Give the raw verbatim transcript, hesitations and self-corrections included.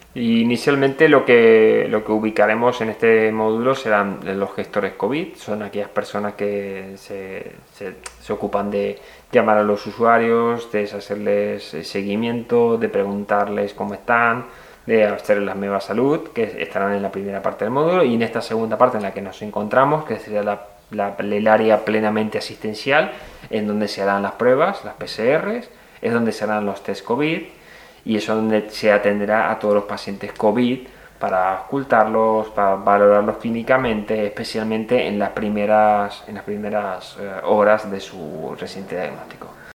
Y inicialmente lo que, lo que ubicaremos en este módulo serán los gestores COVID, son aquellas personas que se, se, se ocupan de llamar a los usuarios, de hacerles seguimiento, de preguntarles cómo están, de hacerles la nueva salud, que estarán en la primera parte del módulo, y en esta segunda parte en la que nos encontramos, que sería la, la, el área plenamente asistencial, en donde se harán las pruebas, las P C Rs, es donde se harán los test COVID, y eso es donde se atenderá a todos los pacientes COVID para ocultarlos, para valorarlos clínicamente, especialmente en las primeras, en las primeras eh, horas de su reciente diagnóstico.